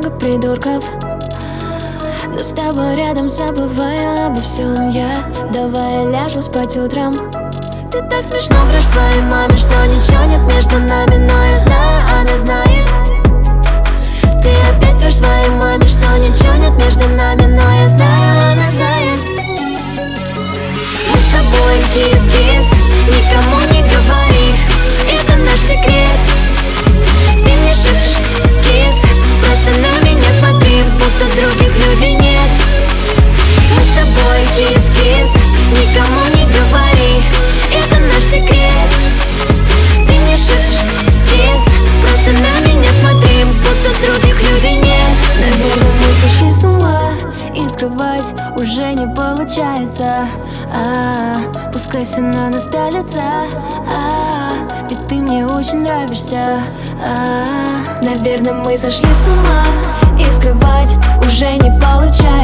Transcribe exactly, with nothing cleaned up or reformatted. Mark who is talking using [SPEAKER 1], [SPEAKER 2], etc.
[SPEAKER 1] много придурков, но с тобой рядом забываю обо всем я. Давай ляжем спать утром. Ты так смешно врешь своей маме, что ничего нет между нами, но я знаю, она знает. Ты опять врешь своей маме, что ничего нет между нами, но я знаю, она знает. Мы с тобой кис-кис, никому не говори, это наш секрет. Ты мне шепчешь кис-кис, просто на меня смотри, будто других людей нет. Мы с тобой кис-кис, никому не говори, это наш секрет. Ты мне шепчешь кис-кис, просто на меня смотри, будто других людей нет. Наверное, мы сошли с ума, и скрывать уже не получается. А-а-а, пускай все на нас пялятся. А-а-а, ведь ты мне очень нравишься. А-а-а, наверное, мы сошли с ума, и скрывать уже не получается.